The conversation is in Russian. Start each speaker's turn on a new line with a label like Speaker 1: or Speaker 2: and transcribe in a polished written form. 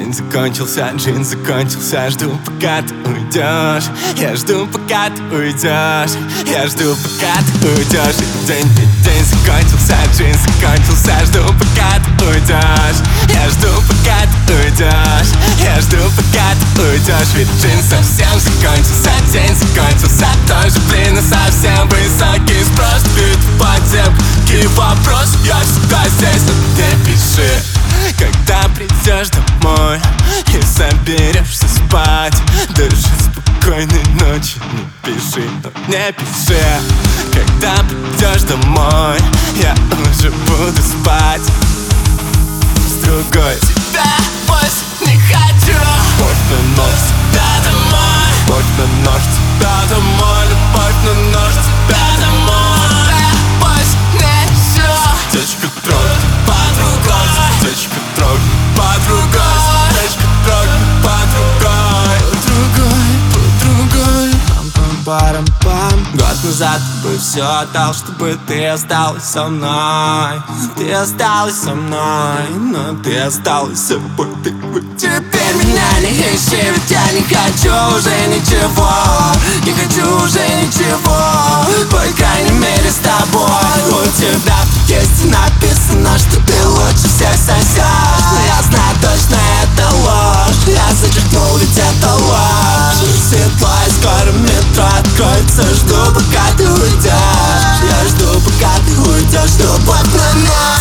Speaker 1: День закончился, джин закончился. Жду, пока ты уйдешь. Я жду, пока ты уйдешь. Я жду, пока ты уйдешь. День закончился, джин закончился. Жду, пока ты уйдешь. Я жду, пока ты уйдешь. Я жду, пока ты уйдешь. Ведь джин совсем закончился. День закончился. Тоже, блин, и совсем высокий спрос. Бит по темке вопрос. Я всегда здесь, но ты пиши, когда придешь домой и соберешься спать. Даже спокойной ночи не пиши, но не пиши. Когда придешь домой, я уже буду спать с другой. Тебя больше не хочу. Любовь на нож, тебя домой. Любовь на нож, тебя домой. Любовь на нож, тебя домой. Тебя больше не ищу. Девочка, трогай по-другой. Девочка, трогай по-другой. Девочка, трогай по-другой. По-другой. Пам-пам-парам-пам. Год назад бы все отдал, чтобы ты осталась со мной. Ты осталась со мной, но ты осталась собой. Теперь меня не ищи, ведь я не хочу уже ничего. Не хочу уже ничего, по крайней мере с тобой. У тебя есть написано, что ты лучше всех сосешь, но я знаю точно, это ложь. Я зачеркнул, ведь это ложь. Светло и скоро метро откроется. Жду, пока ты уйдешь. Я жду, пока ты уйдешь. Любовь на ночь.